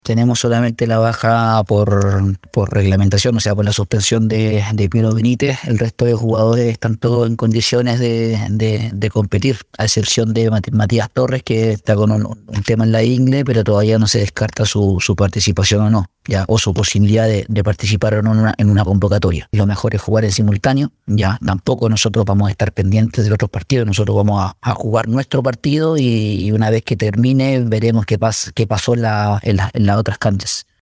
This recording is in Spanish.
Tenemos solamente la baja por reglamentación, o sea, por la suspensión de Piero Benítez. El resto de jugadores están todos en condiciones de competir, a excepción de Matías Torres, que está con un tema en la ingle, pero todavía no se descarta su participación o no, ya, o su posibilidad de participar en una convocatoria. Lo mejor es jugar en simultáneo, ya, tampoco nosotros vamos a estar pendientes de otros partidos, nosotros vamos a jugar nuestro partido y una vez que termine veremos qué pasó en las otras canchas.